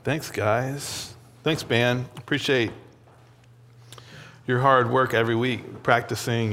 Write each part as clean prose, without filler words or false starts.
Thanks, guys. Thanks, band. Appreciate your hard work every week, practicing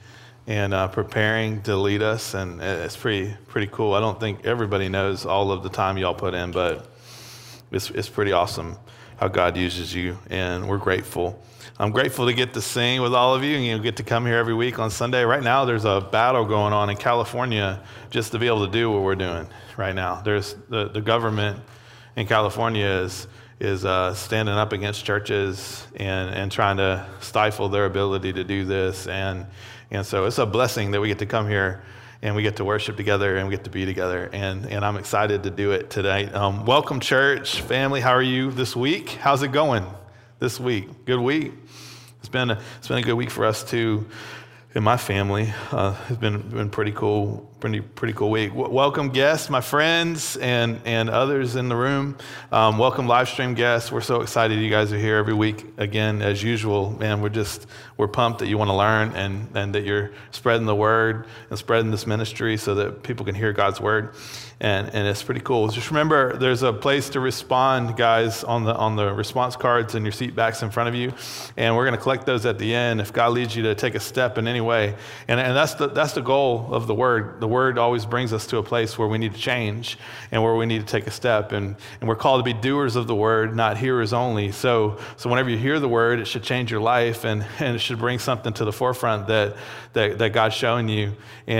and preparing to lead us, and it's pretty cool. I don't think everybody knows all of the time y'all put in, but it's pretty awesome how God uses you, and we're grateful. I'm grateful to get to sing with all of you, and you get to come here every week on Sunday. Right now, there's a battle going on in California just to be able to do what we're doing right now. There's the government in California is standing up against churches and trying to stifle their ability to do this, and so it's a blessing that we get to come here and we get to worship together and we get to be together, and I'm excited to do it today. Welcome, church family. How are you this week? How's it going this week? Good week. It's been a good week for us too. In my family, it's been pretty cool week. Welcome guests, my friends, and others in the room. Welcome live stream guests. We're so excited you guys are here every week again, as usual. Man, we're pumped that you want to learn and that you're spreading the word and spreading this ministry so that people can hear God's word. And it's pretty cool. Just remember, there's a place to respond, guys, on the response cards and your seat backs in front of you, and we're going to collect those at the end if God leads you to take a step in any way. And that's the goal of the word. The word always brings us to a place where we need to change and where we need to take a step. And we're called to be doers of the word, not hearers only. So whenever you hear the word, it should change your life and it should bring something to the forefront that God's showing you.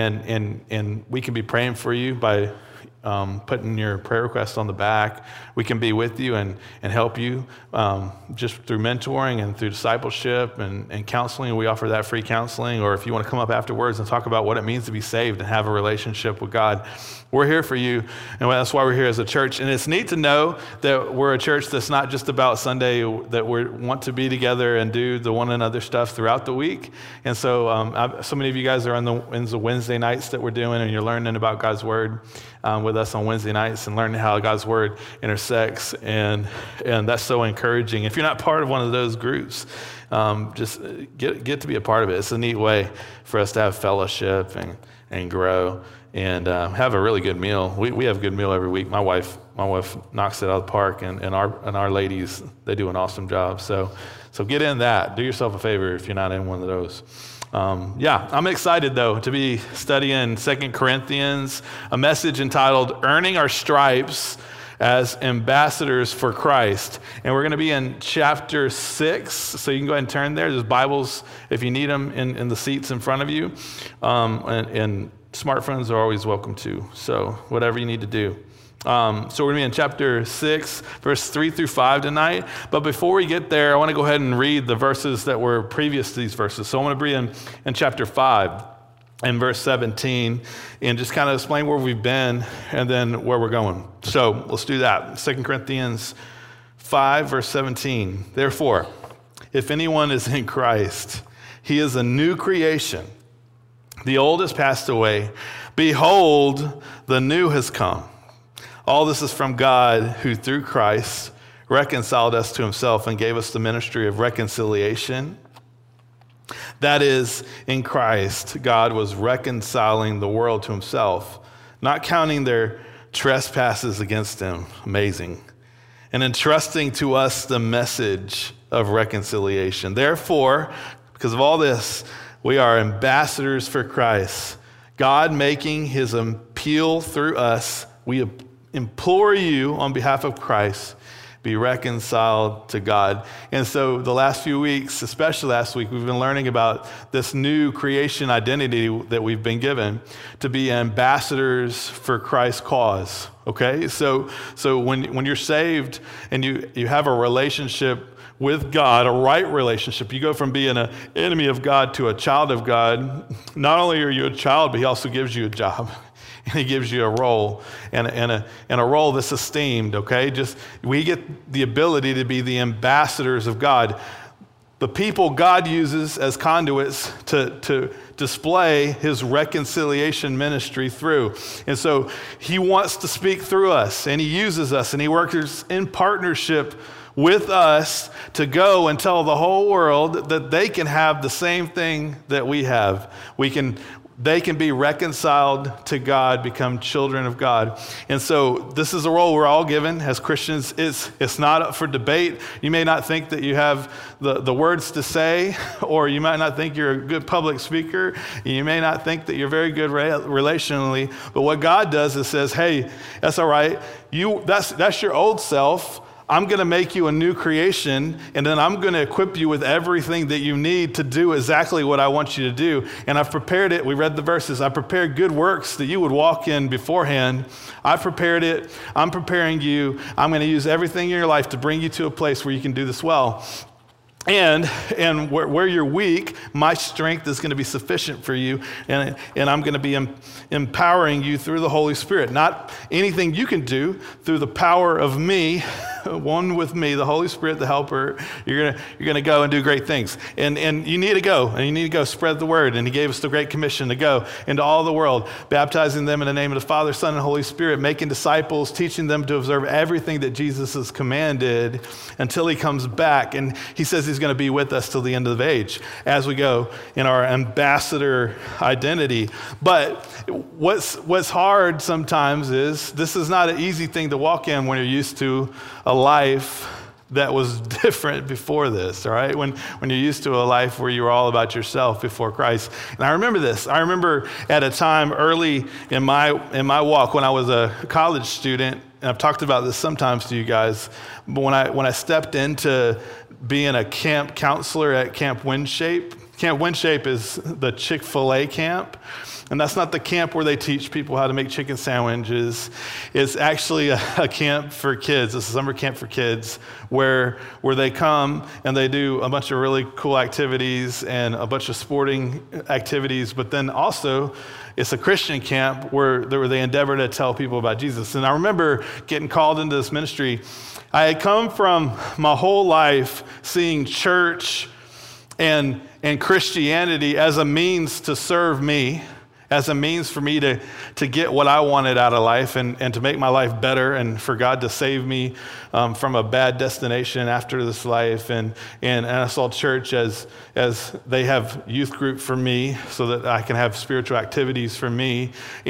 And we can be praying for you by putting your prayer requests on the back. We can be with you and help you just through mentoring and through discipleship and counseling. We offer that free counseling, or if you want to come up afterwards and talk about what it means to be saved and have a relationship with God, we're here for you, and that's why we're here as a church. And it's neat to know that we're a church that's not just about Sunday, that we want to be together and do the one another stuff throughout the week. And so so many of you guys are in the Wednesday nights that we're doing, and you're learning about God's word with us on Wednesday nights and learning how God's word intersects, and that's so encouraging. If you're not part of one of those groups, just get to be a part of it. It's a neat way for us to have fellowship and grow and have a really good meal. We have a good meal every week. My wife knocks it out of the park, and our ladies, they do an awesome job. So get in that. Do yourself a favor if you're not in one of those. I'm excited, though, to be studying 2 Corinthians, a message entitled Earning Our Stripes as Ambassadors for Christ. And we're going to be in chapter 6, so you can go ahead and turn there. There's Bibles, if you need them, in the seats in front of you. And smartphones are always welcome, too, so whatever you need to do. So we're going to be in chapter 6, verse 3 through 5 tonight. But before we get there, I want to go ahead and read the verses that were previous to these verses. So I want to be in chapter 5 and verse 17 and just kind of explain where we've been and then where we're going. So let's do that. 2 Corinthians 5, verse 17. Therefore, if anyone is in Christ, he is a new creation. The old has passed away. Behold, the new has come. All this is from God, who through Christ reconciled us to himself and gave us the ministry of reconciliation. That is, in Christ, God was reconciling the world to himself, not counting their trespasses against them. Amazing. And entrusting to us the message of reconciliation. Therefore, because of all this, we are ambassadors for Christ. God making his appeal through us, we implore you on behalf of Christ, be reconciled to God. And so the last few weeks, especially last week, we've been learning about this new creation identity that we've been given to be ambassadors for Christ's cause. Okay, so when you're saved and you have a relationship with God, a right relationship, you go from being an enemy of God to a child of God. Not only are you a child, but he also gives you a job. And he gives you a role and a role that's esteemed, okay? Just we get the ability to be the ambassadors of God. The people God uses as conduits to display his reconciliation ministry through. And so he wants to speak through us, and he uses us, and he works in partnership with us to go and tell the whole world that they can have the same thing that we have. they can be reconciled to God, become children of God. And so this is a role we're all given as Christians. It's not up for debate. You may not think that you have the words to say, or you might not think you're a good public speaker. You may not think that you're very good relationally. But what God does is says, hey, that's all right. That's your old self. I'm going to make you a new creation, and then I'm going to equip you with everything that you need to do exactly what I want you to do. And I've prepared it. We read the verses. I prepared good works that you would walk in beforehand. I prepared it. I'm preparing you. I'm going to use everything in your life to bring you to a place where you can do this well. And where you're weak, my strength is going to be sufficient for you, and I'm going to be empowering you through the Holy Spirit. Not anything you can do, through the power of me, one with me, the Holy Spirit, the Helper. You're going to go and do great things, and you need to go, and you need to go spread the word. And He gave us the great commission to go into all the world, baptizing them in the name of the Father, Son, and Holy Spirit, making disciples, teaching them to observe everything that Jesus has commanded until He comes back. And He says He's going to be with us till the end of the age as we go in our ambassador identity. But what's hard sometimes is this is not an easy thing to walk in when you're used to a life that was different before this, all right? When you're used to a life where you were all about yourself before Christ. And I remember this. I remember at a time early in my walk when I was a college student, and I've talked about this sometimes to you guys, but when I stepped into being a camp counselor at Camp Windshape. Camp Windshape is the Chick-fil-A camp. And that's not the camp where they teach people how to make chicken sandwiches. It's actually a camp for kids. It's a summer camp for kids where they come and they do a bunch of really cool activities and a bunch of sporting activities. But then also, it's a Christian camp where they endeavor to tell people about Jesus. And I remember getting called into this ministry. I had come from my whole life seeing church and Christianity as a means to serve me, as a means for me to get what I wanted out of life and to make my life better and for God to save me from a bad destination after this life. And I saw church as they have youth group for me so that I can have spiritual activities for me.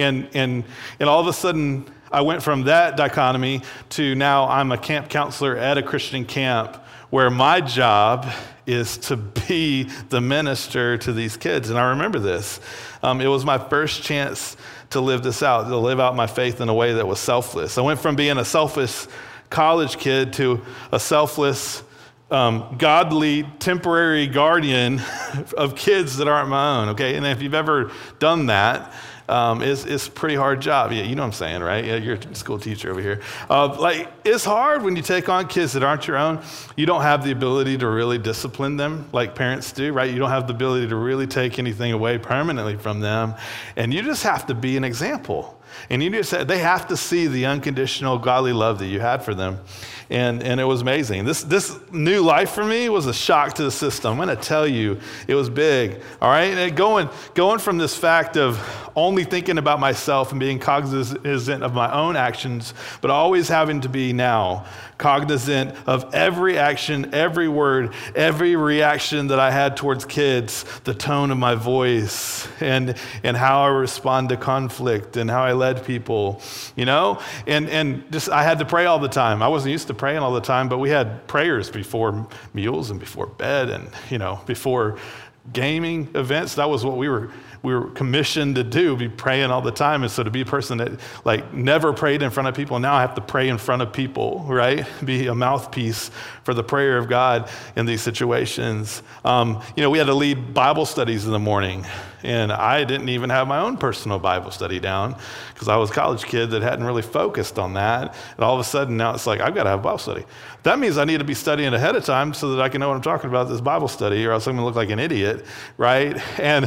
And all of a sudden, I went from that dichotomy to now I'm a camp counselor at a Christian camp where my job is to be the minister to these kids. And I remember this. It was my first chance to live this out, to live out my faith in a way that was selfless. I went from being a selfish college kid to a selfless, godly, temporary guardian of kids that aren't my own, okay? And if you've ever done that, it's a pretty hard job. Yeah, you know what I'm saying, right? Yeah, you're a school teacher over here. It's hard when you take on kids that aren't your own. You don't have the ability to really discipline them like parents do, right? You don't have the ability to really take anything away permanently from them. And you just have to be an example. And they have to see the unconditional godly love that you had for them. And it was amazing. This new life for me was a shock to the system. I'm going to tell you, it was big. All right, and going from this fact of only thinking about myself and being cognizant of my own actions, but always having to be now cognizant of every action, every word, every reaction that I had towards kids, the tone of my voice, and how I respond to conflict, and how I led people, you know, and just I had to pray all the time. I wasn't used to praying all the time, but we had prayers before meals and before bed, and before gaming events. That was what we were commissioned to do, be praying all the time. And so to be a person that never prayed in front of people, now I have to pray in front of people, right? Be a mouthpiece for the prayer of God in these situations. We had to lead Bible studies in the morning, and I didn't even have my own personal Bible study down because I was a college kid that hadn't really focused on that. And all of a sudden now it's like, I've got to have a Bible study. That means I need to be studying ahead of time so that I can know what I'm talking about this Bible study, or else I'm going to look like an idiot, right? And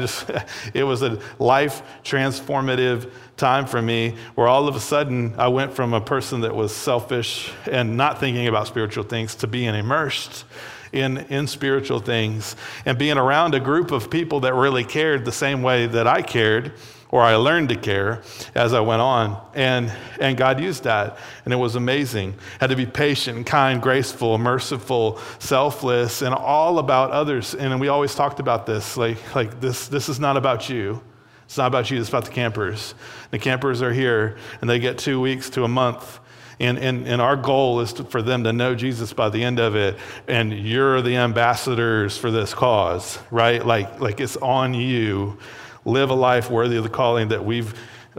it was a life transformative time for me where all of a sudden I went from a person that was selfish and not thinking about spiritual things to being immersed in spiritual things and being around a group of people that really cared the same way that I cared, or I learned to care as I went on. And God used that, and it was amazing. Had to be patient, kind, graceful, merciful, selfless, and all about others. And we always talked about this, like this is not about you. It's not about you, it's about the campers. The campers are here, and they get 2 weeks to a month. And our goal is for them to know Jesus by the end of it, and you're the ambassadors for this cause, right? Like it's on you. Live a life worthy of the calling that we've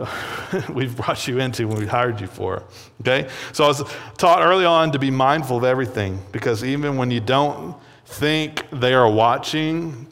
brought you into when we hired you for, okay? So I was taught early on to be mindful of everything, because even when you don't think they are watching,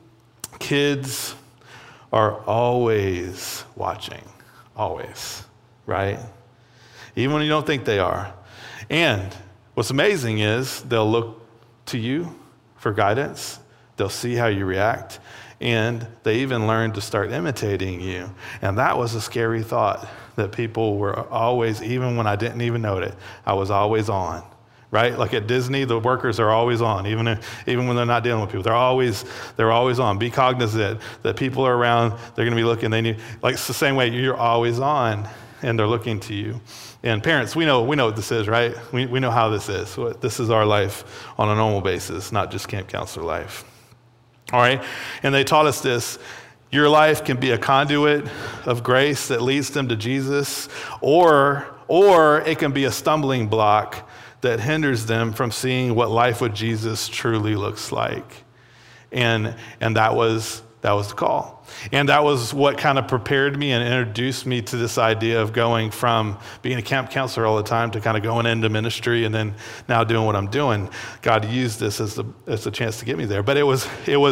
kids are always watching, always, right? Even when you don't think they are. And what's amazing is they'll look to you for guidance. They'll see how you react. And they even learn to start imitating you. And that was a scary thought, that people were always, even when I didn't even know it, I was always on. Right? Like at Disney, the workers are always on, even when they're not dealing with people. They're always on. Be cognizant that people are around, they're going to be looking, like it's the same way you're always on, and they're looking to you. And parents, we know what this is, right? We know how this is. This is our life on a normal basis, not just camp counselor life. All right? And they taught us this. Your life can be a conduit of grace that leads them to Jesus, or it can be a stumbling block that hinders them from seeing what life with Jesus truly looks like. And that was the call. And that was what kind of prepared me and introduced me to this idea of going from being a camp counselor all the time to kind of going into ministry and then now doing what I'm doing. God used this as a chance to get me there. But it was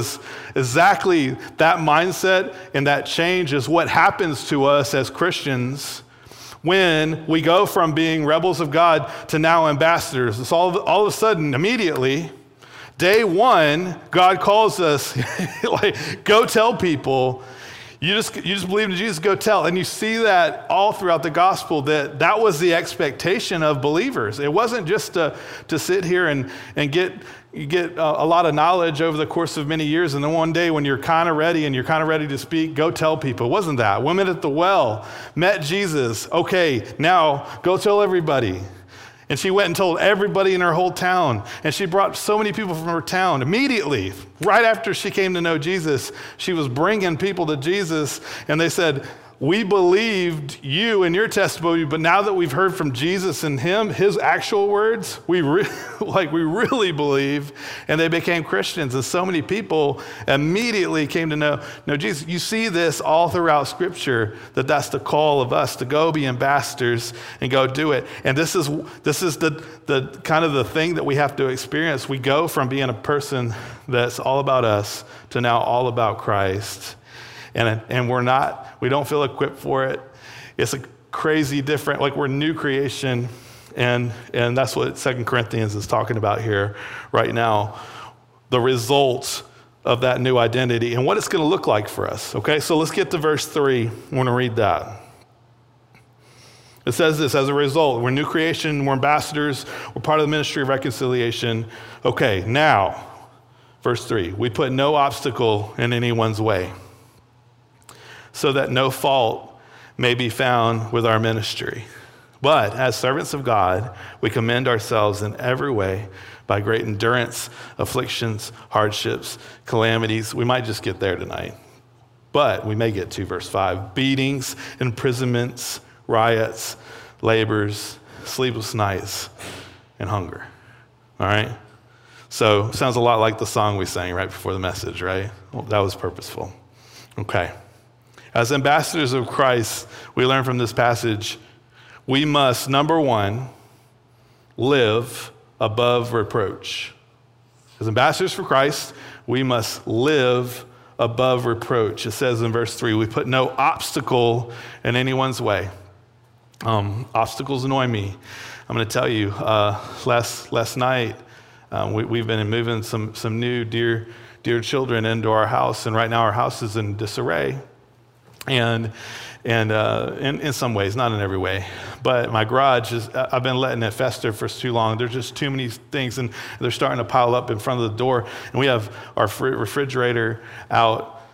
exactly that mindset, and that change is what happens to us as Christians when we go from being rebels of God to now ambassadors. It's all of a sudden, immediately, day one, God calls us, like, go tell people. You just believe in Jesus, go tell. And you see that all throughout the gospel, that was the expectation of believers. It wasn't just to sit here and get a lot of knowledge over the course of many years, and then one day when you're kind of ready to speak, go tell people. It wasn't that. Women at the well met Jesus. Okay, now go tell everybody. And she went and told everybody in her whole town. And she brought so many people from her town. Immediately, right after she came to know Jesus, she was bringing people to Jesus. And they said, we believed you and your testimony, but now that we've heard from Jesus and his actual words, we really believe. And they became Christians. And so many people immediately came to know Jesus. You see this all throughout Scripture, that's the call of us to go be ambassadors and go do it. And this is the kind of the thing that we have to experience. We go from being a person that's all about us to now all about Christ. And we don't feel equipped for it. It's a crazy different, like we're new creation. And that's what 2 Corinthians is talking about here right now. The results of that new identity and what it's going to look like for us. Okay, so let's get to verse 3. I want to read that. It says this: as a result, we're new creation, we're ambassadors, we're part of the ministry of reconciliation. Okay, now, verse 3, we put no obstacle in anyone's way, so that no fault may be found with our ministry. But as servants of God, we commend ourselves in every way by great endurance, afflictions, hardships, calamities. We might just get there tonight, but we may get to verse 5. Beatings, imprisonments, riots, labors, sleepless nights, and hunger. All right? So sounds a lot like the song we sang right before the message, right? Well, that was purposeful. Okay. As ambassadors of Christ, we learn from this passage, we must, number one, live above reproach. As ambassadors for Christ, we must live above reproach. It says in verse 3, we put no obstacle in anyone's way. Obstacles annoy me. I'm going to tell you, last night, we've been moving some new dear children into our house, and right now our house is in disarray. And in some ways, not in every way, but my garage I've been letting it fester for too long. There's just too many things, and they're starting to pile up in front of the door. And we have our refrigerator out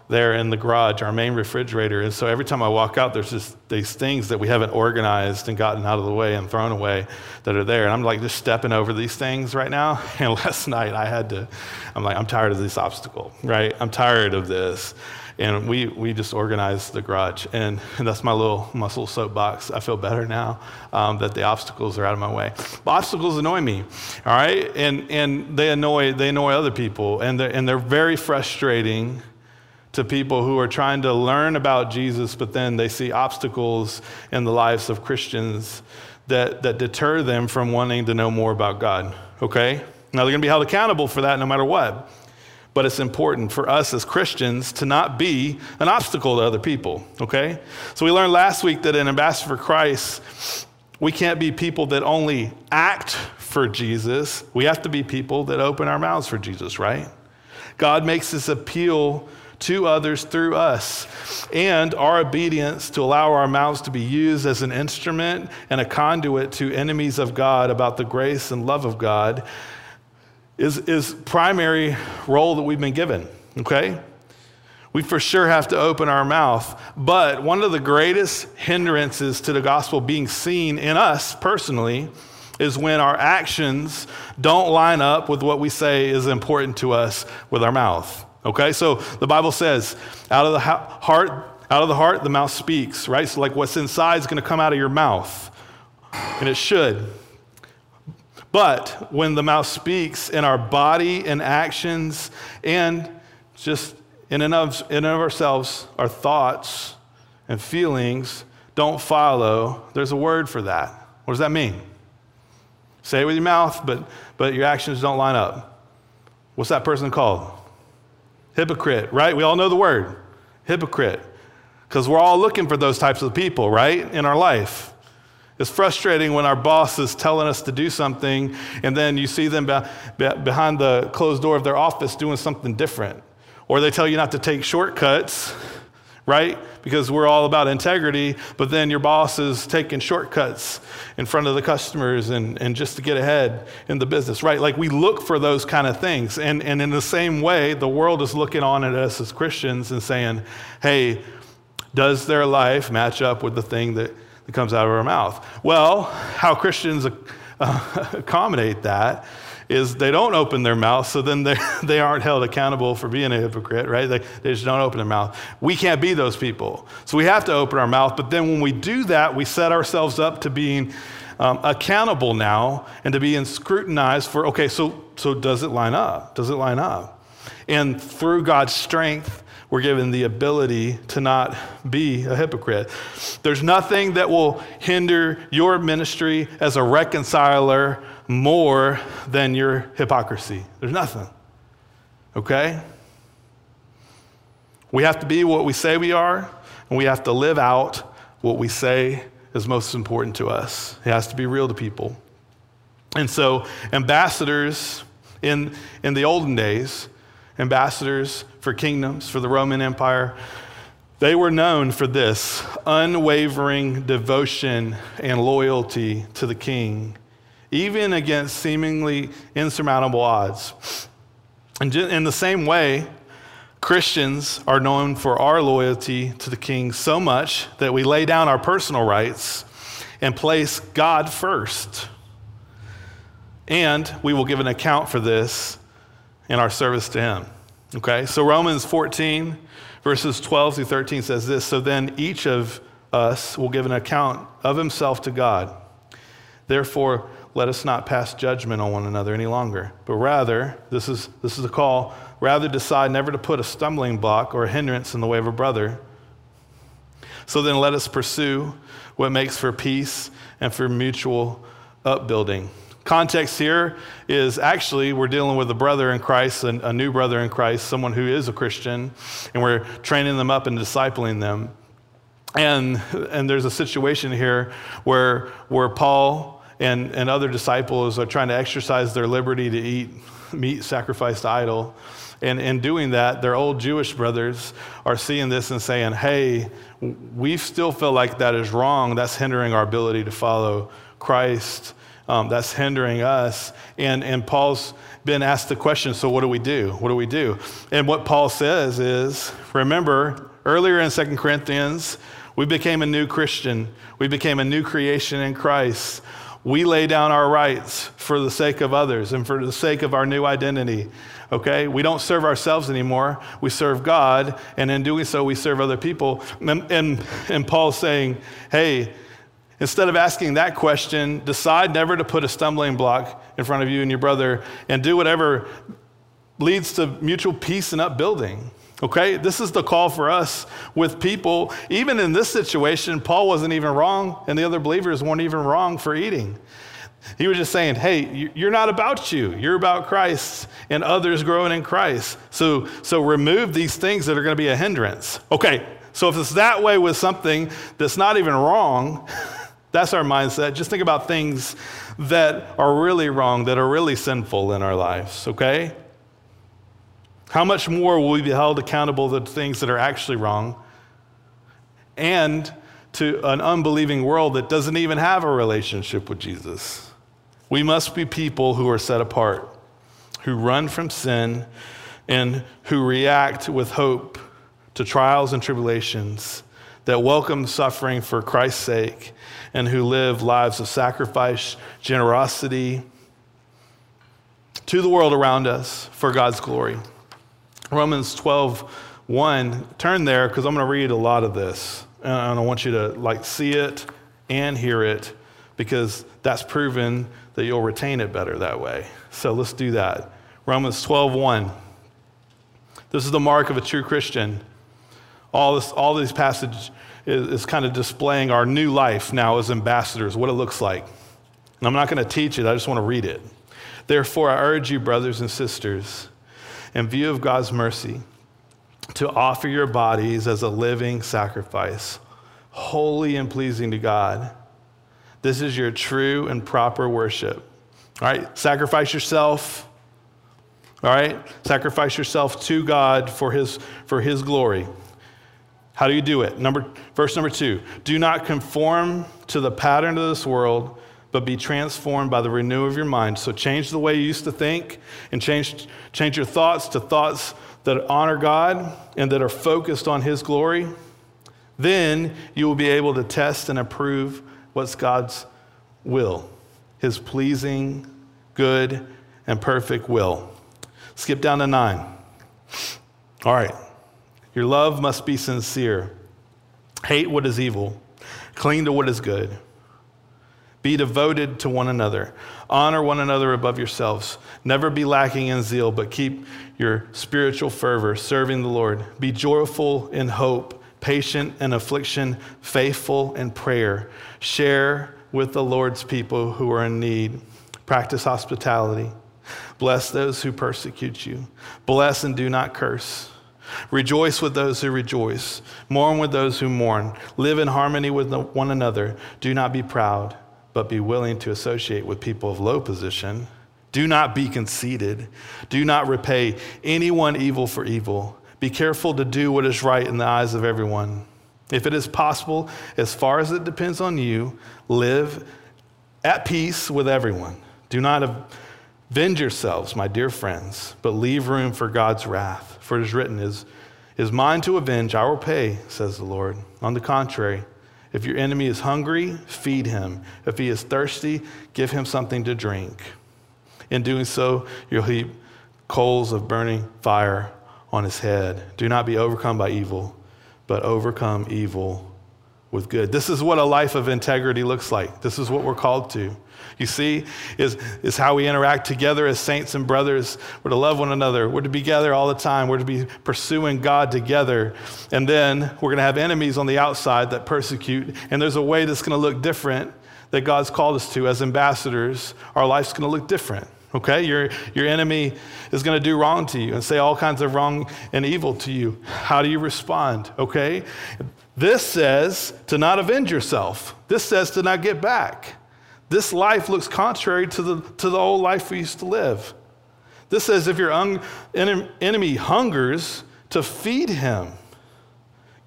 there in the garage, our main refrigerator. And so every time I walk out, there's just these things that we haven't organized and gotten out of the way and thrown away that are there. And I'm like just stepping over these things right now. And last night I'm tired of this obstacle, right? I'm tired of this. And we just organized the garage. And that's my little soapbox. I feel better now that the obstacles are out of my way. But obstacles annoy me, all right? And they annoy other people. And they're very frustrating to people who are trying to learn about Jesus, but then they see obstacles in the lives of Christians that deter them from wanting to know more about God, okay? Now, they're going to be held accountable for that no matter what. But it's important for us as Christians to not be an obstacle to other people, okay? So we learned last week that in Ambassador for Christ, we can't be people that only act for Jesus. We have to be people that open our mouths for Jesus, right? God makes this appeal to others through us, and our obedience to allow our mouths to be used as an instrument and a conduit to enemies of God about the grace and love of God is primary role that we've been given, okay? We for sure have to open our mouth, but one of the greatest hindrances to the gospel being seen in us personally is when our actions don't line up with what we say is important to us with our mouth. Okay, so the Bible says, out of the heart, the mouth speaks, right? So like what's inside is going to come out of your mouth, and it should. But when the mouth speaks in our body and actions and just in and of ourselves, our thoughts and feelings don't follow, there's a word for that. What does that mean? Say it with your mouth, but your actions don't line up. What's that person called? Hypocrite, right? We all know the word, hypocrite, because we're all looking for those types of people, right, in our life. It's frustrating when our boss is telling us to do something, and then you see them behind the closed door of their office doing something different. Or they tell you not to take shortcuts, right, because we're all about integrity, but then your boss is taking shortcuts in front of the customers and just to get ahead in the business, right? Like we look for those kind of things. And in the same way, the world is looking on at us as Christians and saying, hey, does their life match up with the thing that comes out of our mouth? Well, how Christians accommodate that is they don't open their mouth, so then they aren't held accountable for being a hypocrite, right? They just don't open their mouth. We can't be those people. So we have to open our mouth, but then when we do that, we set ourselves up to being accountable now and to being scrutinized for, okay, so does it line up? Does it line up? And through God's strength, we're given the ability to not be a hypocrite. There's nothing that will hinder your ministry as a reconciler more than your hypocrisy. There's nothing, okay? We have to be what we say we are, and we have to live out what we say is most important to us. It has to be real to people. And so ambassadors in the olden days, ambassadors for kingdoms, for the Roman Empire, they were known for this unwavering devotion and loyalty to the king, even against seemingly insurmountable odds. And in the same way, Christians are known for our loyalty to the king so much that we lay down our personal rights and place God first. And we will give an account for this in our service to him. Okay, so Romans 14, verses 12 through 13 says this, so then each of us will give an account of himself to God. Therefore, let us not pass judgment on one another any longer, but rather, this is a call, rather decide never to put a stumbling block or a hindrance in the way of a brother. So then let us pursue what makes for peace and for mutual upbuilding. Context here is actually we're dealing with a brother in Christ, a new brother in Christ, someone who is a Christian, and we're training them up and discipling them. And there's a situation here where Paul and other disciples are trying to exercise their liberty to eat meat sacrificed to idol. And in doing that, their old Jewish brothers are seeing this and saying, hey, we still feel like that is wrong. That's hindering our ability to follow Christ. That's hindering us. And Paul's been asked the question, so what do we do? What do we do? And what Paul says is, remember, earlier in 2 Corinthians, we became a new Christian. We became a new creation in Christ. We lay down our rights for the sake of others and for the sake of our new identity, okay? We don't serve ourselves anymore. We serve God, and in doing so, we serve other people. And Paul's saying, hey, instead of asking that question, decide never to put a stumbling block in front of you and your brother, and do whatever leads to mutual peace and upbuilding. Okay, this is the call for us with people. Even in this situation, Paul wasn't even wrong, and the other believers weren't even wrong for eating. He was just saying, hey, you're not about you. You're about Christ and others growing in Christ. So remove these things that are going to be a hindrance. Okay, so if it's that way with something that's not even wrong, that's our mindset. Just think about things that are really wrong, that are really sinful in our lives, okay? How much more will we be held accountable to things that are actually wrong and to an unbelieving world that doesn't even have a relationship with Jesus? We must be people who are set apart, who run from sin and who react with hope to trials and tribulations, that welcome suffering for Christ's sake, and who live lives of sacrifice, generosity to the world around us for God's glory. Romans 12:1, turn there because I'm going to read a lot of this. And I want you to see it and hear it, because that's proven that you'll retain it better that way. So let's do that. Romans 12:1. This is the mark of a true Christian. All these passages is kind of displaying our new life now as ambassadors, what it looks like. And I'm not going to teach it, I just want to read it. Therefore, I urge you, brothers and sisters, in view of God's mercy, to offer your bodies as a living sacrifice, holy and pleasing to God. This is your true and proper worship. All right, sacrifice yourself. All right, sacrifice yourself to God for his glory. How do you do it? Verse number 2, do not conform to the pattern of this world, but be transformed by the renewal of your mind. So change the way you used to think, and change your thoughts to thoughts that honor God and that are focused on his glory. Then you will be able to test and approve what's God's will, his pleasing, good, and perfect will. Skip down to 9. All right. Your love must be sincere. Hate what is evil. Cling to what is good. Be devoted to one another. Honor one another above yourselves. Never be lacking in zeal, but keep your spiritual fervor, serving the Lord. Be joyful in hope, patient in affliction, faithful in prayer. Share with the Lord's people who are in need. Practice hospitality. Bless those who persecute you. Bless and do not curse. Rejoice with those who rejoice. Mourn with those who mourn. Live in harmony with one another. Do not be proud, but be willing to associate with people of low position. Do not be conceited. Do not repay anyone evil for evil. Be careful to do what is right in the eyes of everyone. If it is possible, as far as it depends on you, live at peace with everyone. Do not avenge yourselves, my dear friends, but leave room for God's wrath. For it is written, is mine to avenge, I will pay, says the Lord. On the contrary, if your enemy is hungry, feed him. If he is thirsty, give him something to drink. In doing so, you'll heap coals of burning fire on his head. Do not be overcome by evil, but overcome evil with good. This is what a life of integrity looks like. This is what we're called to. You see, is how we interact together as saints and brothers. We're to love one another. We're to be together all the time. We're to be pursuing God together. And then we're going to have enemies on the outside that persecute. And there's a way that's going to look different that God's called us to as ambassadors. Our life's going to look different. Okay? Your enemy is going to do wrong to you and say all kinds of wrong and evil to you. How do you respond? Okay? This says to not avenge yourself. This says to not get back. This life looks contrary to the old life we used to live. This says if your enemy hungers, to feed him.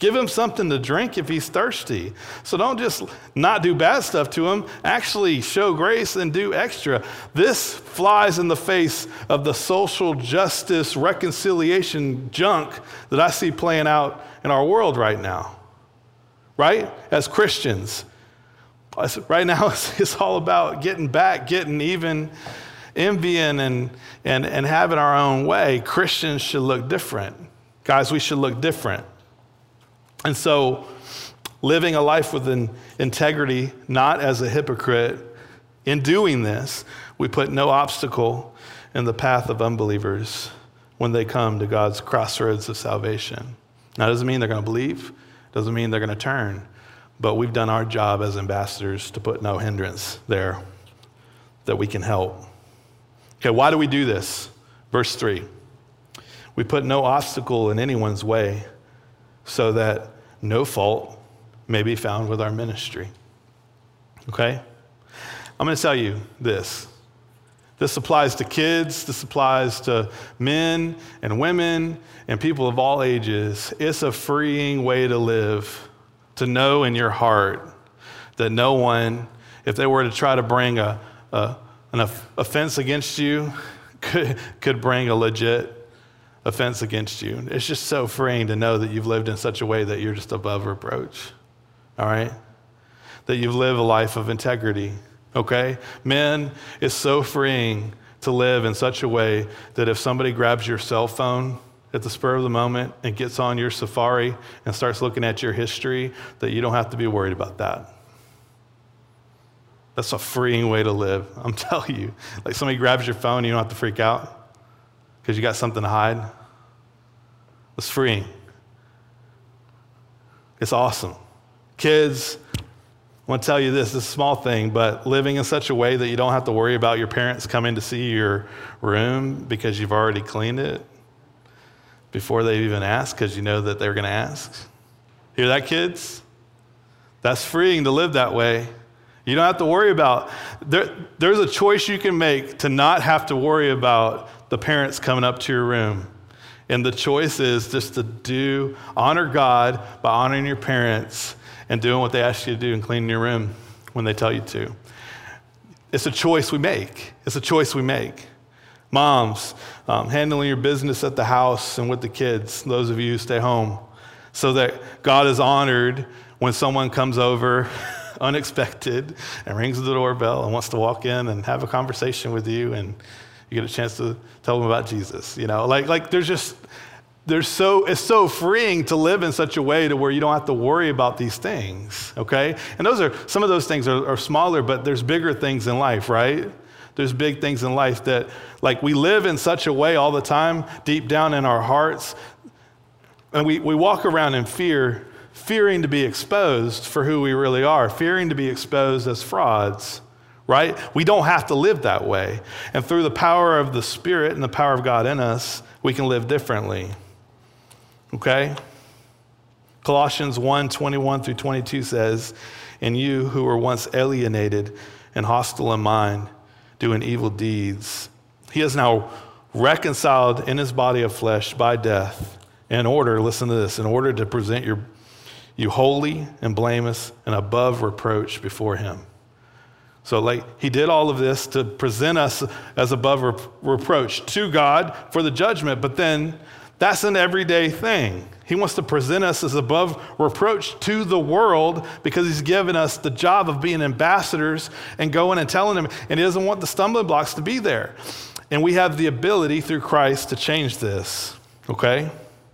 Give him something to drink if he's thirsty. So don't just not do bad stuff to him. Actually show grace and do extra. This flies in the face of the social justice reconciliation junk that I see playing out in our world right now. Right? As Christians. Right now it's all about getting back, getting even, envying and having our own way. Christians should look different. Guys, we should look different. And so living a life with integrity, not as a hypocrite, in doing this, we put no obstacle in the path of unbelievers when they come to God's crossroads of salvation. Now, it doesn't mean they're going to believe, doesn't mean they're going to turn, but we've done our job as ambassadors to put no hindrance there that we can help. Okay, why do we do this? Verse 3. We put no obstacle in anyone's way so that no fault may be found with our ministry. Okay? I'm going to tell you this. This applies to kids. This applies to men and women and people of all ages. It's a freeing way to live, to know in your heart that no one, if they were to try to bring an offense against you, could bring a legit offense against you. It's just so freeing to know that you've lived in such a way that you're just above reproach, all right? That you've lived a life of integrity, okay? Men, it's so freeing to live in such a way that if somebody grabs your cell phone at the spur of the moment and gets on your Safari and starts looking at your history, that you don't have to be worried about that. That's a freeing way to live, I'm telling you. Like somebody grabs your phone, you don't have to freak out because you got something to hide. It's freeing. It's awesome. Kids, I want to tell you this is a small thing, but living in such a way that you don't have to worry about your parents coming to see your room because you've already cleaned it before they even ask because you know that they're going to ask. Hear that, kids? That's freeing to live that way. You don't have to worry about, there's a choice you can make to not have to worry about the parents coming up to your room. And the choice is just to honor God by honoring your parents and doing what they ask you to do and cleaning your room when they tell you to. It's a choice we make. It's a choice we make. Moms, handling your business at the house and with the kids, those of you who stay home, so that God is honored when someone comes over unexpected and rings the doorbell and wants to walk in and have a conversation with you and you get a chance to tell them about Jesus. You know, like it's so freeing to live in such a way to where you don't have to worry about these things, okay? And some of those things are smaller, but there's bigger things in life, right? There's big things in life that, like, we live in such a way all the time, deep down in our hearts, and we walk around in fearing to be exposed for who we really are, fearing to be exposed as frauds, right? We don't have to live that way. And through the power of the Spirit and the power of God in us, we can live differently, okay? Colossians 1:21-22 says, "And you who were once alienated and hostile in mind, doing evil deeds, he is now reconciled in his body of flesh by death in order, listen to this, in order to present you holy and blameless and above reproach before him." So like he did all of this to present us as above reproach to God for the judgment, but then that's an everyday thing. He wants to present us as above reproach to the world because he's given us the job of being ambassadors and going and telling them, and he doesn't want the stumbling blocks to be there. And we have the ability through Christ to change this, okay?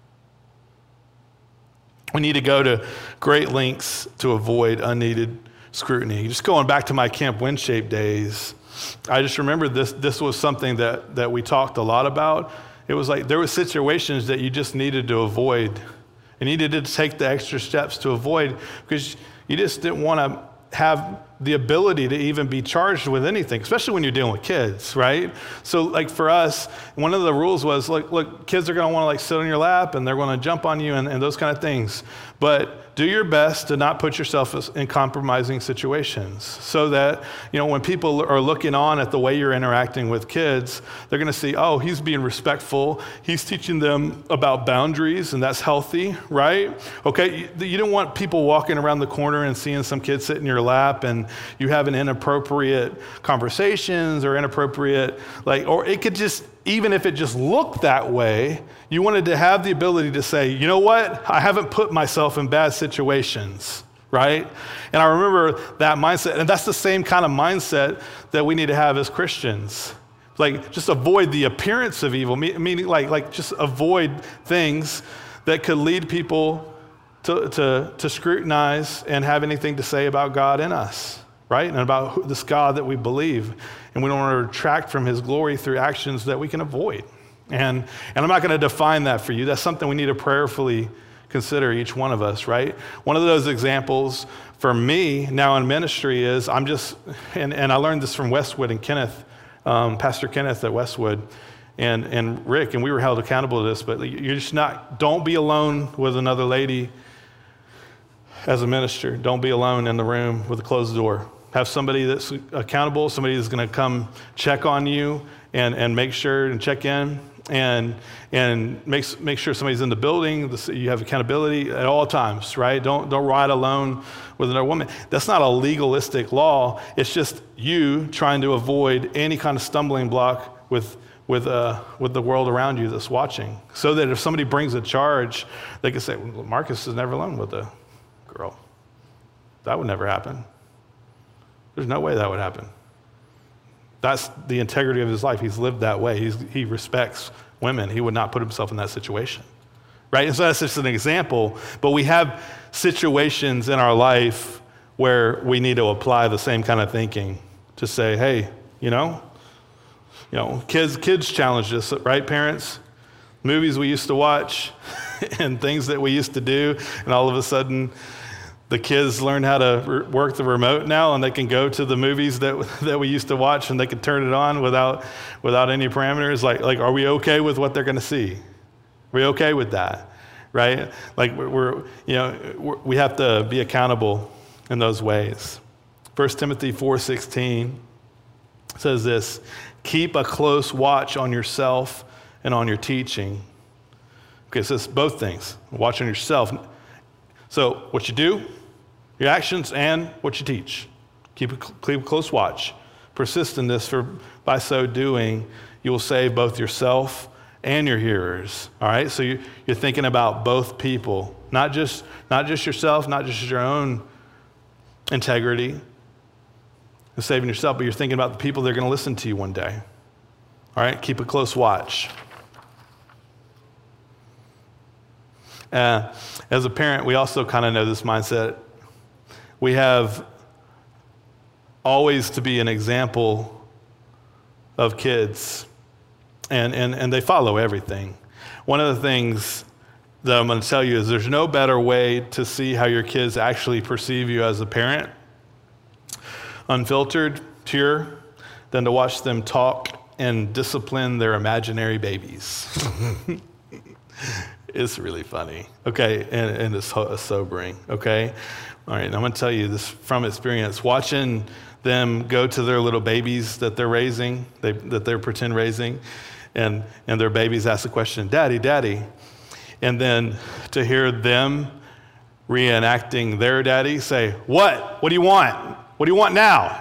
We need to go to great lengths to avoid unneeded scrutiny. Just going back to my Camp Windshape days, I just remember this was something that we talked a lot about. It was like there were situations that you just needed to avoid. You needed to take the extra steps to avoid because you just didn't want to have the ability to even be charged with anything, especially when you're dealing with kids, right? So like for us, one of the rules was, look, kids are going to want to like sit on your lap and they're going to jump on you and those kind of things. But do your best to not put yourself in compromising situations so that, when people are looking on at the way you're interacting with kids, they're going to see, oh, he's being respectful. He's teaching them about boundaries, and that's healthy, right? Okay, you don't want people walking around the corner and seeing some kid sit in your lap and you having inappropriate conversations or inappropriate, or it could just, even if it just looked that way, you wanted to have the ability to say, you know what? I haven't put myself in bad situations, right? And I remember that mindset, and that's the same kind of mindset that we need to have as Christians. Like, just avoid the appearance of evil, meaning like just avoid things that could lead people to scrutinize and have anything to say about God in us, right? And about this God that we believe. And we don't want to retract from his glory through actions that we can avoid. And I'm not going to define that for you. That's something we need to prayerfully consider, each one of us, right? One of those examples for me now in ministry is and I learned this from Westwood and Kenneth, Pastor Kenneth at Westwood and Rick, and we were held accountable to this, but you're just don't be alone with another lady as a minister. Don't be alone in the room with a closed door. Have somebody that's accountable, somebody that's going to come check on you and make sure and check in and make sure somebody's in the building. You have accountability at all times, right? Don't ride alone with another woman. That's not a legalistic law. It's just you trying to avoid any kind of stumbling block with the world around you that's watching, so that if somebody brings a charge, they can say, well, Marcus is never alone with a girl. That would never happen. There's no way that would happen. That's the integrity of his life. He's lived that way. He respects women. He would not put himself in that situation, right? And so that's just an example. But we have situations in our life where we need to apply the same kind of thinking to say, hey, kids challenge us, right, parents? Movies we used to watch and things that we used to do, and all of a sudden, the kids learn how to work the remote now, and they can go to the movies that we used to watch, and they can turn it on without any parameters. Like, are we okay with what they're going to see? Are we okay with that, right? Like we have to be accountable in those ways. 1 Timothy 4:16 says this: keep a close watch on yourself and on your teaching. Okay, so it's both things. Watch on yourself. So what you do, your actions, and what you teach. Keep a close watch. Persist in this, for by so doing, you will save both yourself and your hearers. All right? So you're thinking about both people, not just yourself, not just your own integrity and saving yourself, but you're thinking about the people that are going to listen to you one day. All right? Keep a close watch. As a parent, we also kind of know this mindset. We have always to be an example of kids, and they follow everything. One of the things that I'm going to tell you is there's no better way to see how your kids actually perceive you as a parent, unfiltered, pure, than to watch them talk and discipline their imaginary babies. It's really funny, okay, and it's sobering, okay? All right, I'm going to tell you this from experience. Watching them go to their little babies that they're raising, that they're pretend raising, and their babies ask the question, Daddy, Daddy, and then to hear them reenacting their daddy say, What? What do you want? What do you want now?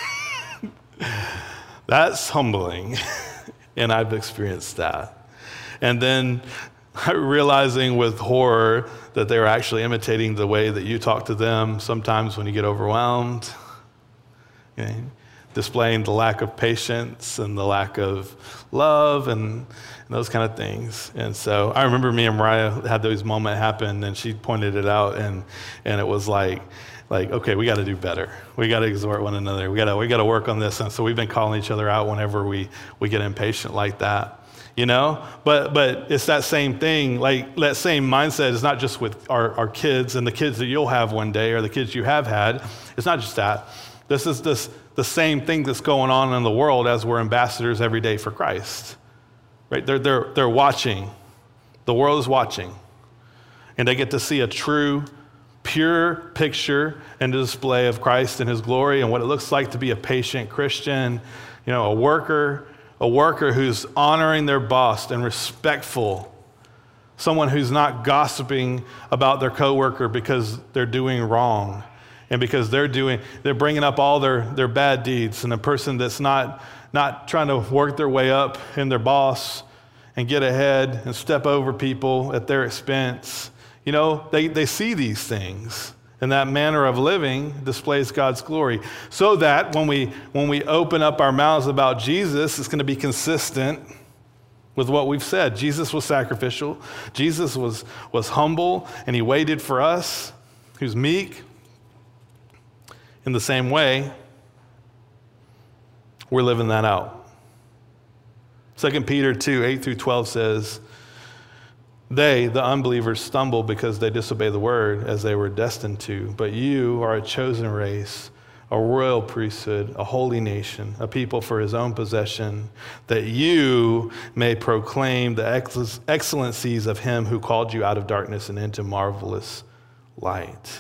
That's humbling, and I've experienced that. And then realizing with horror that they're actually imitating the way that you talk to them sometimes when you get overwhelmed, okay? Displaying the lack of patience and the lack of love and those kind of things. And so I remember me and Mariah had those moments happen, and she pointed it out, and it was like, okay, we got to do better. We got to exhort one another. We got to work on this. And so we've been calling each other out whenever we get impatient like that. But it's that same thing, like that same mindset is not just with our kids and the kids that you'll have one day or the kids you have had. It's not just that. This is the same thing that's going on in the world as we're ambassadors every day for Christ. Right? They're watching. The world is watching. And they get to see a true, pure picture and display of Christ and his glory and what it looks like to be a patient Christian, a worker who's honoring their boss and respectful, someone who's not gossiping about their coworker because they're doing wrong and because they're bringing up all their bad deeds, and a person that's not trying to work their way up in their boss and get ahead and step over people at their expense. They see these things, and that manner of living displays God's glory. So that when we open up our mouths about Jesus, it's going to be consistent with what we've said. Jesus was sacrificial. Jesus was humble, and he waited for us. He was meek. In the same way, we're living that out. 2 Peter 2, 8 through 12 says, "They, the unbelievers, stumble because they disobey the word as they were destined to. But you are a chosen race, a royal priesthood, a holy nation, a people for his own possession, that you may proclaim the excellencies of him who called you out of darkness and into marvelous light."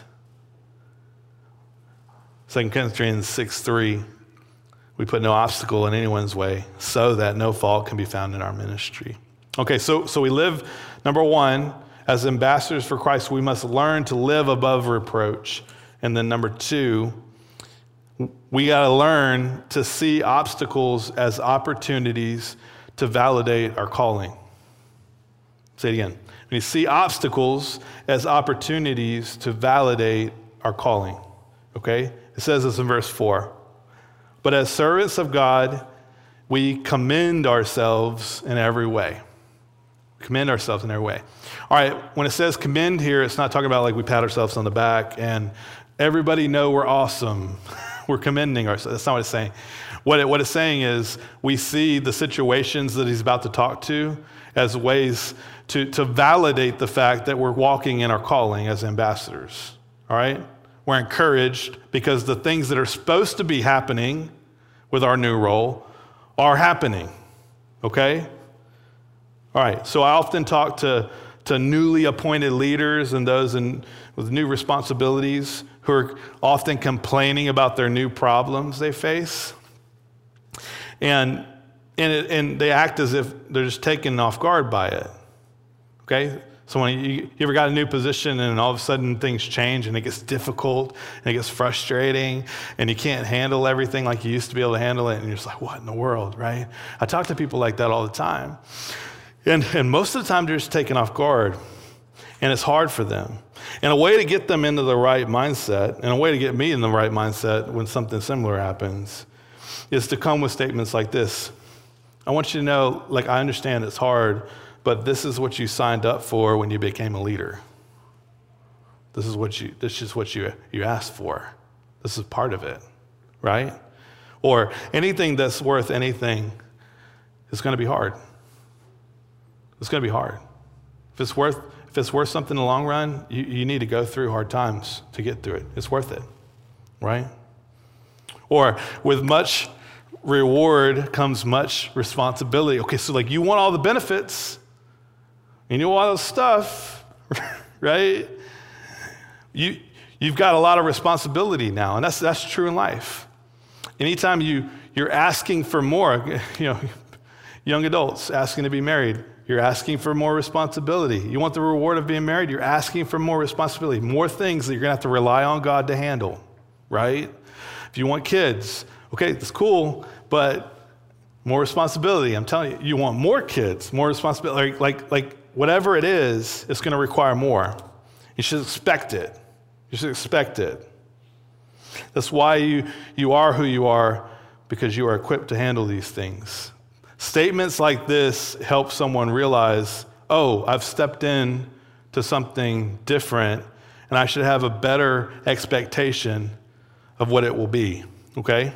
2 Corinthians 6:3, "We put no obstacle in anyone's way so that no fault can be found in our ministry." Okay, so we live, number one, as ambassadors for Christ, we must learn to live above reproach. And then number two, we got to learn to see obstacles as opportunities to validate our calling. Say it again. When you see obstacles as opportunities to validate our calling, okay? It says this in verse 4. "But as servants of God, we commend ourselves in every way." Commend ourselves in every way. All right, when it says commend here, it's not talking about like we pat ourselves on the back and everybody know we're awesome. We're commending ourselves. That's not what it's saying. What it's saying is we see the situations that he's about to talk to as ways to validate the fact that we're walking in our calling as ambassadors. All right? We're encouraged because the things that are supposed to be happening with our new role are happening. Okay? All right, so I often talk to newly appointed leaders and those with new responsibilities who are often complaining about their new problems they face. And they act as if they're just taken off guard by it. Okay? So when you ever got a new position and all of a sudden things change and it gets difficult and it gets frustrating and you can't handle everything like you used to be able to handle it, and you're just like, what in the world, right? I talk to people like that all the time. And most of the time they're just taken off guard, and it's hard for them. And a way to get them into the right mindset, and a way to get me in the right mindset when something similar happens, is to come with statements like this. I want you to know, like, I understand it's hard, but this is what you signed up for when you became a leader. This is what you asked for. This is part of it, right? Or anything that's worth anything is going to be hard. It's going to be hard. If it's worth something in the long run, you need to go through hard times to get through it. It's worth it, right? Or with much reward comes much responsibility. Okay, so like you want all the benefits, and you want all the stuff, right? You've got a lot of responsibility now, and that's true in life. Anytime you're asking for more, young adults asking to be married, you're asking for more responsibility. You want the reward of being married, you're asking for more responsibility, more things that you're going to have to rely on God to handle, right? If you want kids, okay, that's cool, but more responsibility. I'm telling you, you want more kids, more responsibility. Like whatever it is, it's going to require more. You should expect it. You should expect it. That's why you are who you are, because you are equipped to handle these things. Statements like this help someone realize, oh, I've stepped in to something different, and I should have a better expectation of what it will be, okay?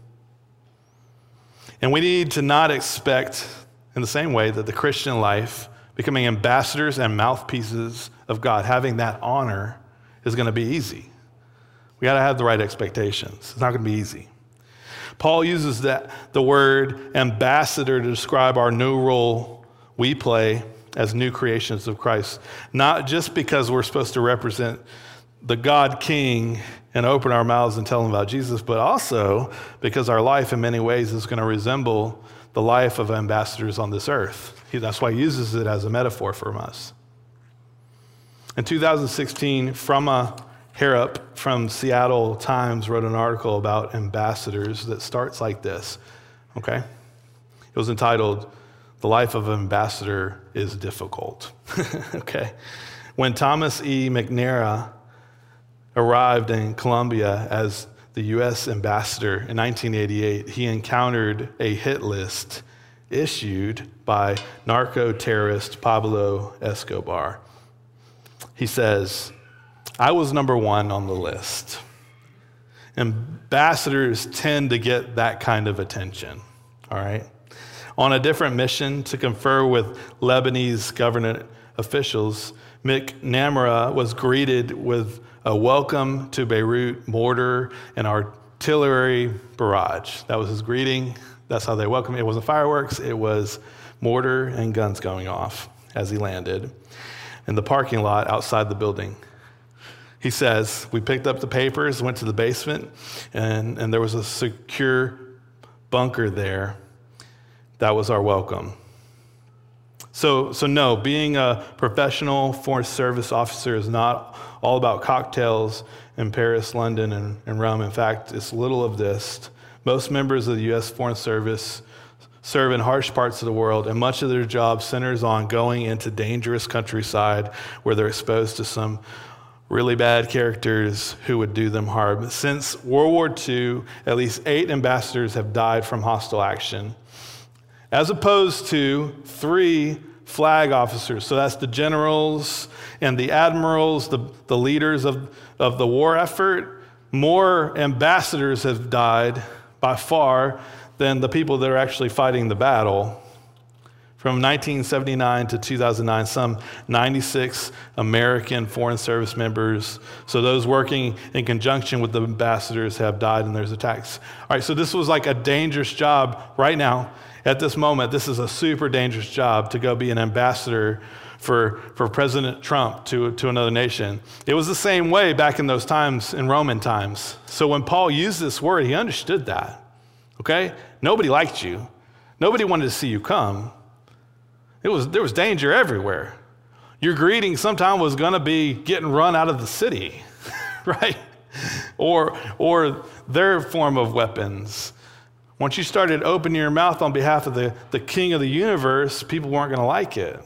And we need to not expect, in the same way, that the Christian life, becoming ambassadors and mouthpieces of God, having that honor is going to be easy. We got to have the right expectations. It's not going to be easy. Paul uses the word ambassador to describe our new role we play as new creations of Christ, not just because we're supposed to represent the God King and open our mouths and tell them about Jesus, but also because our life in many ways is going to resemble the life of ambassadors on this earth. That's why he uses it as a metaphor for us. In 2016, Frama Harrop from Seattle Times wrote an article about ambassadors that starts like this, okay? It was entitled, "The Life of an Ambassador is Difficult," okay? When Thomas E. McNamara arrived in Colombia as the U.S. ambassador in 1988, he encountered a hit list issued by narco-terrorist Pablo Escobar. He says, "I was number one on the list." Ambassadors tend to get that kind of attention, all right? On a different mission to confer with Lebanese government officials, McNamara was greeted with a welcome to Beirut mortar and artillery barrage. That was his greeting. That's how they welcomed him. It wasn't fireworks. It was mortar and guns going off as he landed in the parking lot outside the building. He says, "We picked up the papers, went to the basement, and there was a secure bunker there. That was our welcome." So no, being a professional foreign service officer is not all about cocktails in Paris, London, and Rome. In fact, it's little of this. Most members of the U.S. Foreign Service serve in harsh parts of the world, and much of their job centers on going into dangerous countryside where they're exposed to some really bad characters who would do them harm. Since World War II, at least 8 ambassadors have died from hostile action, as opposed to 3 flag officers. So that's the generals and the admirals, the leaders of the war effort. More ambassadors have died by far than the people that are actually fighting the battle. From 1979 to 2009, some 96 American Foreign Service members, so those working in conjunction with the ambassadors, have died in those attacks. All right, so this was like a dangerous job right now. At this moment, this is a super dangerous job to go be an ambassador for President Trump to another nation. It was the same way back in those times, in Roman times. So when Paul used this word, he understood that, okay? Nobody liked you. Nobody wanted to see you come. There was danger everywhere. Your greeting sometime was going to be getting run out of the city, right? Or their form of weapons. Once you started opening your mouth on behalf of the King of the universe, people weren't going to like it,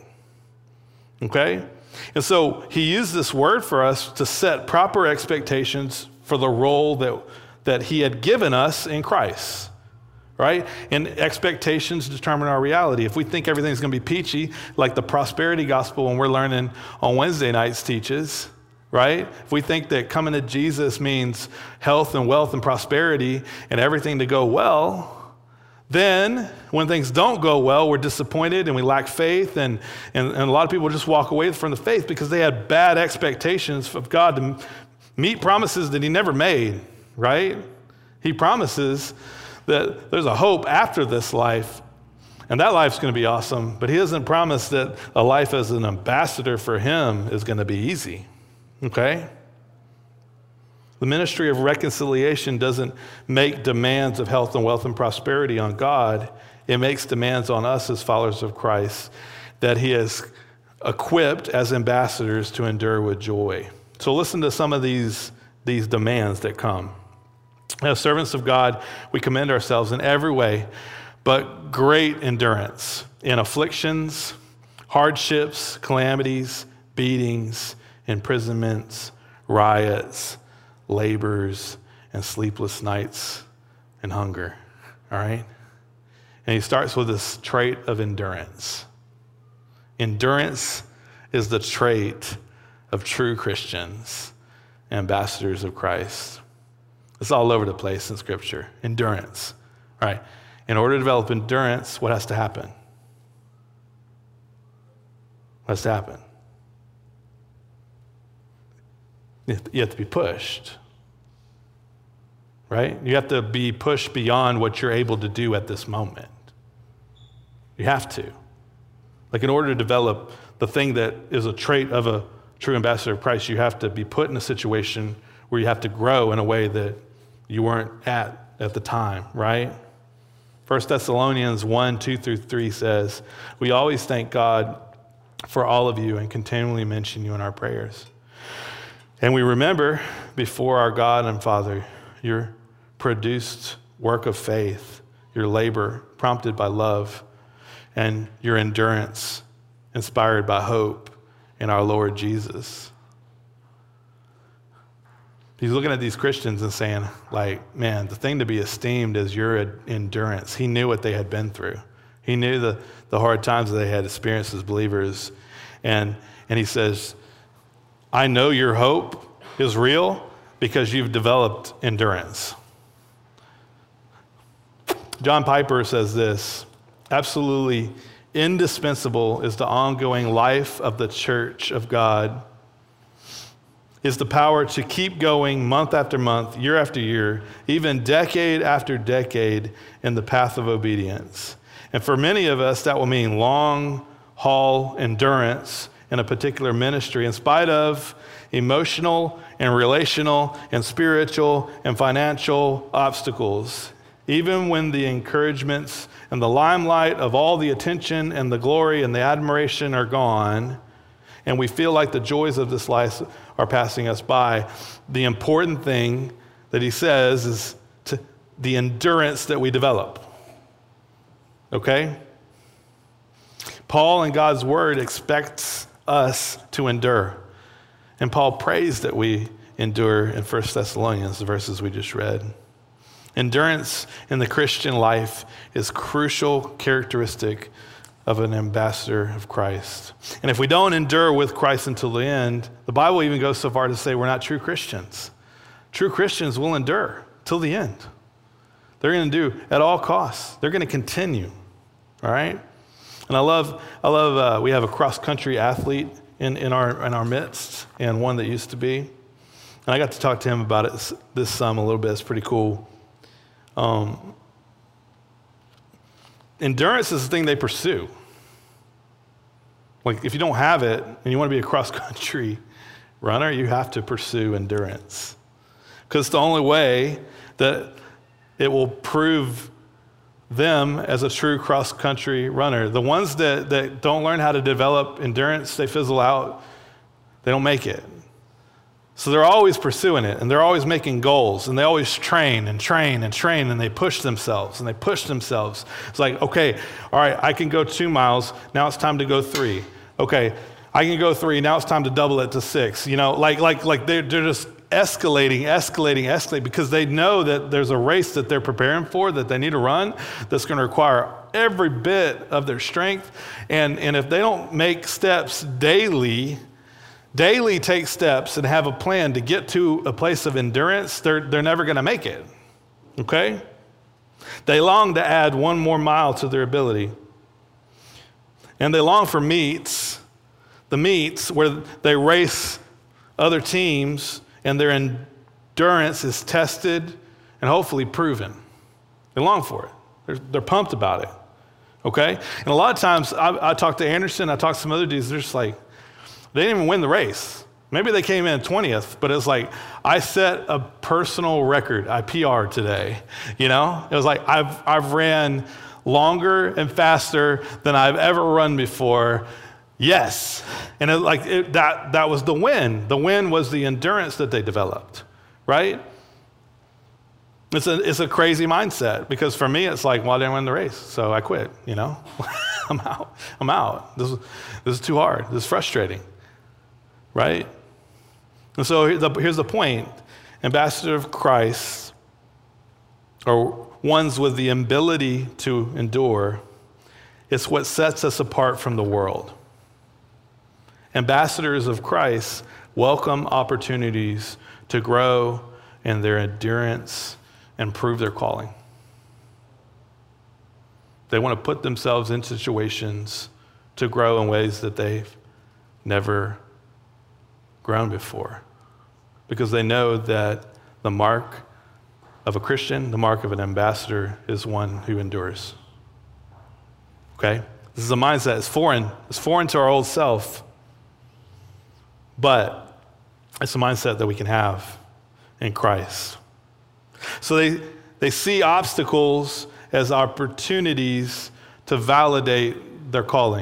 okay? And so he used this word for us to set proper expectations for the role that he had given us in Christ, right? And expectations determine our reality. If we think everything's going to be peachy, like the prosperity gospel when we're learning on Wednesday nights teaches, right? If we think that coming to Jesus means health and wealth and prosperity and everything to go well, then when things don't go well, we're disappointed and we lack faith, and a lot of people just walk away from the faith because they had bad expectations of God to meet promises that he never made, right? He promises that there's a hope after this life, and that life's going to be awesome, but he doesn't promise that a life as an ambassador for him is going to be easy. Okay? The ministry of reconciliation doesn't make demands of health and wealth and prosperity on God. It makes demands on us as followers of Christ that he has equipped as ambassadors to endure with joy. So listen to some of these demands that come. As servants of God, we commend ourselves in every way, but great endurance in afflictions, hardships, calamities, beatings, imprisonments, riots, labors, and sleepless nights, and hunger, all right? And he starts with this trait of endurance. Endurance is the trait of true Christians, ambassadors of Christ. It's all over the place in Scripture. Endurance, all right? In order to develop endurance, what has to happen? What has to happen? You have to be pushed. right? You have to be pushed beyond what you're able to do at this moment. You have to. Like in order to develop the thing that is a trait of a true ambassador of Christ, you have to be put in a situation where you have to grow in a way that you weren't at the time, right? 1 Thessalonians 1:2-3 says, "We always thank God for all of you and continually mention you in our prayers. And we remember before our God and Father your produced work of faith, your labor prompted by love, and your endurance inspired by hope in our Lord Jesus." He's looking at these Christians and saying, like, man, the thing to be esteemed is your endurance. He knew what they had been through. He knew the hard times that they had experienced as believers. And he says, I know your hope is real because you've developed endurance. John Piper says this, absolutely indispensable is the ongoing life of the church of God is the power to keep going month after month, year after year, even decade after decade in the path of obedience. And for many of us, that will mean long haul endurance in a particular ministry in spite of emotional and relational and spiritual and financial obstacles. Even when the encouragements and the limelight of all the attention and the glory and the admiration are gone, and we feel like the joys of this life are passing us by, the important thing that he says is the endurance that we develop. Okay? Paul in God's word expects us to endure. And Paul prays that we endure in 1 Thessalonians, the verses we just read. Endurance in the Christian life is a crucial characteristic of an ambassador of Christ. And if we don't endure with Christ until the end, the Bible even goes so far to say we're not true Christians. True Christians will endure till the end. They're going to do at all costs. They're going to continue, all right? And I love. We have a cross-country athlete in our midst, and one that used to be. And I got to talk to him about it this summer a little bit. It's pretty cool. Endurance is the thing they pursue. Like if you don't have it and you want to be a cross-country runner, you have to pursue endurance. Because it's the only way that it will prove them as a true cross-country runner. The ones that don't learn how to develop endurance, they fizzle out. They don't make it. So they're always pursuing it, and they're always making goals, and they always train, and they push themselves, It's like, okay, all right, I can go 2 miles, now it's time to go 3. Okay, I can go 3, now it's time to double it to 6. You know, like they're just escalating, because they know that there's a race that they're preparing for, that they need to run, that's going to require every bit of their strength. And if they don't make steps daily take steps and have a plan to get to a place of endurance, they're never going to make it, okay? They long to add 1 more mile to their ability. And they long for the meets where they race other teams and their endurance is tested and hopefully proven. They long for it. They're pumped about it, okay? And a lot of times I talk to Anderson, I talk to some other dudes, they're just like, they didn't even win the race. Maybe they came in 20th, but it's like, I set a personal record. I PR'd today, you know? It was like, I've ran longer and faster than I've ever run before. Yes. And that was the win. The win was the endurance that they developed, right? It's a crazy mindset, because for me, it's like, well, I didn't win the race, so I quit, you know? I'm out. This is too hard. This is frustrating. Right? And so here's the point. Ambassador of Christ, or ones with the ability to endure, it's what sets us apart from the world. Ambassadors of Christ welcome opportunities to grow in their endurance and prove their calling. They want to put themselves in situations to grow in ways that they've never grown before, because they know that the mark of a Christian, the mark of an ambassador is one who endures. Okay? This is a mindset. It's foreign to our old self, but it's a mindset that we can have in Christ. So they see obstacles as opportunities to validate their calling.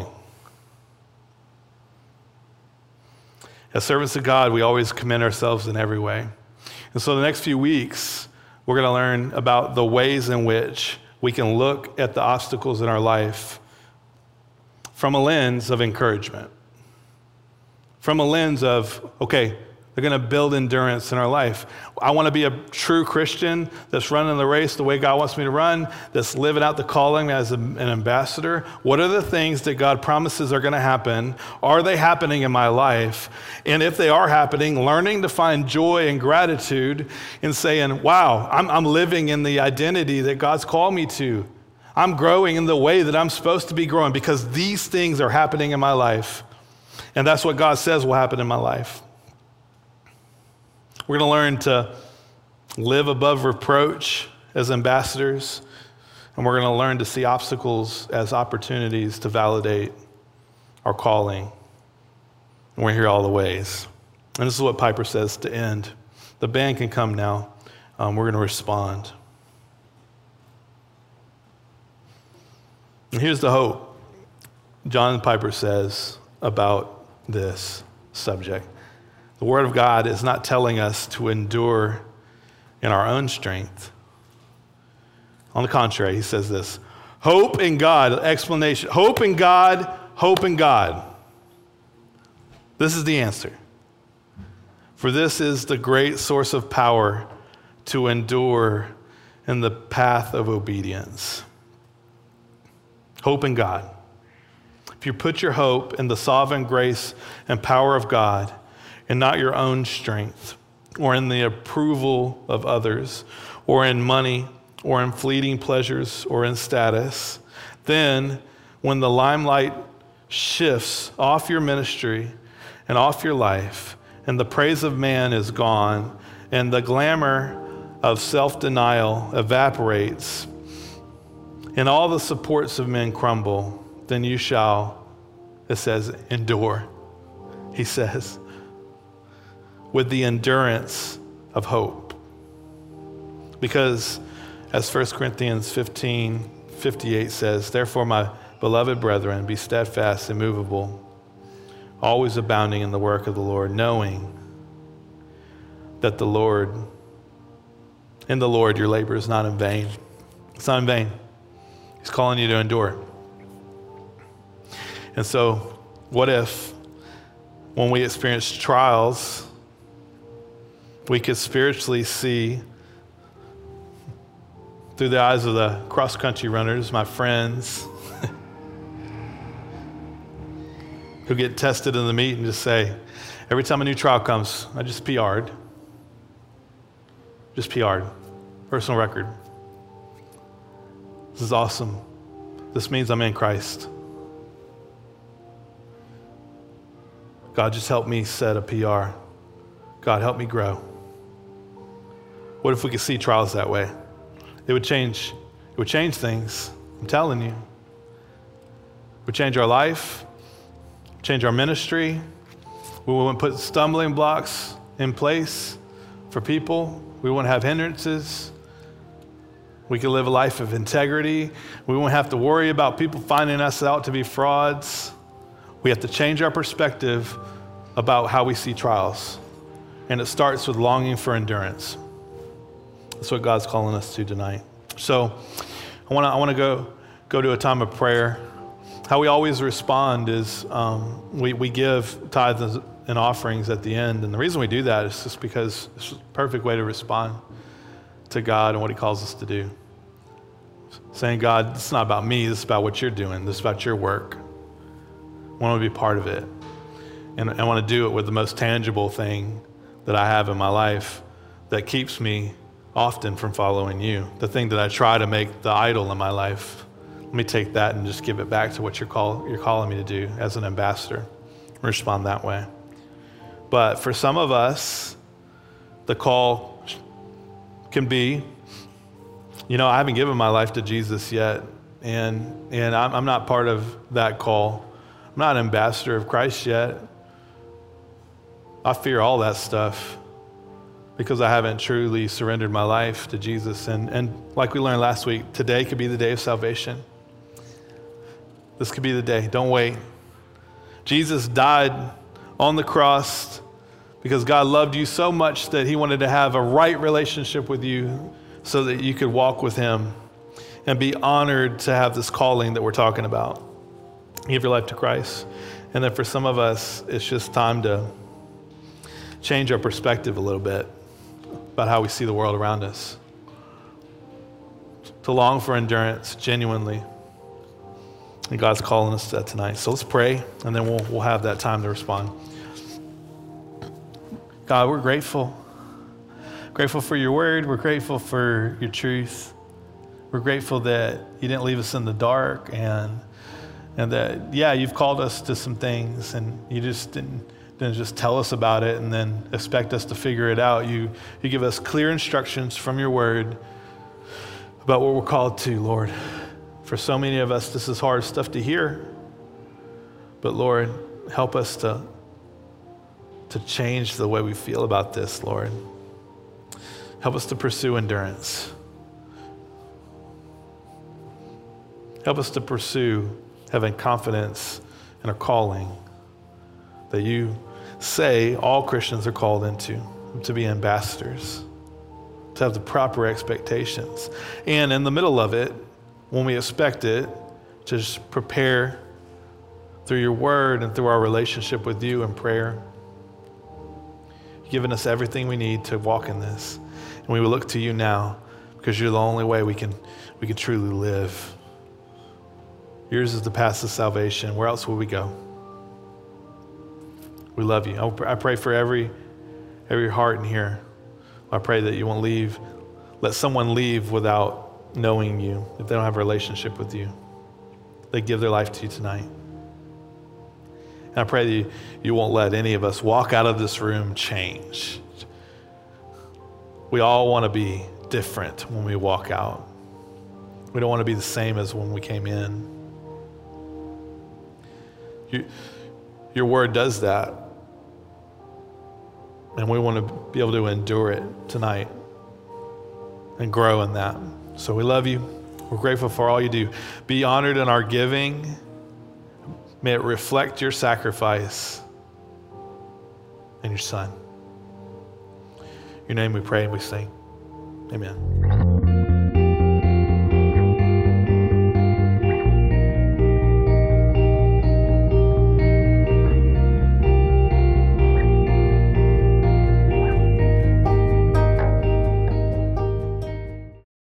As servants of God, we always commend ourselves in every way. And so the next few weeks, we're going to learn about the ways in which we can look at the obstacles in our life from a lens of encouragement, from a lens of, okay, they're going to build endurance in our life. I want to be a true Christian that's running the race the way God wants me to run, that's living out the calling as an ambassador. What are the things that God promises are going to happen? Are they happening in my life? And if they are happening, learning to find joy and gratitude in saying, wow, I'm living in the identity that God's called me to. I'm growing in the way that I'm supposed to be growing because these things are happening in my life. And that's what God says will happen in my life. We're going to learn to live above reproach as ambassadors, and we're going to learn to see obstacles as opportunities to validate our calling. And we're here all the ways. And this is what Piper says to end. The band can come now. We're going to respond. And here's the hope John Piper says about this subject. The Word of God is not telling us to endure in our own strength. On the contrary, he says this, hope in God, explanation, hope in God, hope in God. This is the answer. For this is the great source of power to endure in the path of obedience. Hope in God. If you put your hope in the sovereign grace and power of God, and not your own strength, or in the approval of others, or in money, or in fleeting pleasures, or in status, then when the limelight shifts off your ministry and off your life, and the praise of man is gone, and the glamour of self-denial evaporates, and all the supports of men crumble, then you shall, it says, endure, he says, with the endurance of hope. Because as 1 Corinthians 15:58 says, therefore, my beloved brethren, be steadfast, immovable, always abounding in the work of the Lord, knowing that in the Lord your labor is not in vain. It's not in vain. He's calling you to endure. And so, what if when we experience trials, we could spiritually see through the eyes of the cross-country runners, my friends, who get tested in the meet and just say, every time a new trial comes, I just PR'd. Just PR'd. Personal record. This is awesome. This means I'm in Christ. God, just help me set a PR. God, help me grow. What if we could see trials that way? It would change things. I'm telling you. It would change our life, change our ministry. We wouldn't put stumbling blocks in place for people. We wouldn't have hindrances. We could live a life of integrity. We won't have to worry about people finding us out to be frauds. We have to change our perspective about how we see trials. And it starts with longing for endurance. That's what God's calling us to tonight. So I want to go to a time of prayer. How we always respond is we give tithes and offerings at the end. And the reason we do that is just because it's a perfect way to respond to God and what he calls us to do. Saying, God, this is not about me. This is about what you're doing. This is about your work. I want to be part of it. And I want to do it with the most tangible thing that I have in my life that keeps me often from following you. The thing that I try to make the idol in my life. Let me take that and just give it back to what you're calling me to do as an ambassador. Respond that way. But for some of us, the call can be I haven't given my life to Jesus yet, and I'm not part of that call. I'm not an ambassador of Christ yet. I fear all that stuff because I haven't truly surrendered my life to Jesus. And like we learned last week, today could be the day of salvation. This could be the day. Don't wait. Jesus died on the cross because God loved you so much that he wanted to have a right relationship with you so that you could walk with him and be honored to have this calling that we're talking about. Give your life to Christ. And then for some of us, it's just time to change our perspective a little bit about how we see the world around us. To long for endurance, genuinely. And God's calling us to that tonight. So let's pray, and then we'll have that time to respond. God, we're grateful. Grateful for your word. We're grateful for your truth. We're grateful that you didn't leave us in the dark, and that, you've called us to some things, and you just didn't just tell us about it and then expect us to figure it out. You give us clear instructions from your word about what we're called to, Lord. For so many of us, this is hard stuff to hear. But Lord, help us to change the way we feel about this, Lord. Help us to pursue endurance. Help us to pursue having confidence in a calling that you say all Christians are called into, to be ambassadors, to have the proper expectations. And in the middle of it, when we expect it, to just prepare through your word and through our relationship with you in prayer. You've given us everything we need to walk in this. And we will look to you now because you're the only way we can truly live. Yours is the path to salvation. Where else will we go? We love you. I pray for every heart in here. I pray that you won't let someone leave without knowing you, if they don't have a relationship with you. They give their life to you tonight. And I pray that you won't let any of us walk out of this room changed. We all want to be different when we walk out. We don't want to be the same as when we came in. Your word does that. And we want to be able to endure it tonight and grow in that. So we love you. We're grateful for all you do. Be honored in our giving. May it reflect your sacrifice and your son. In your name we pray and we sing. Amen.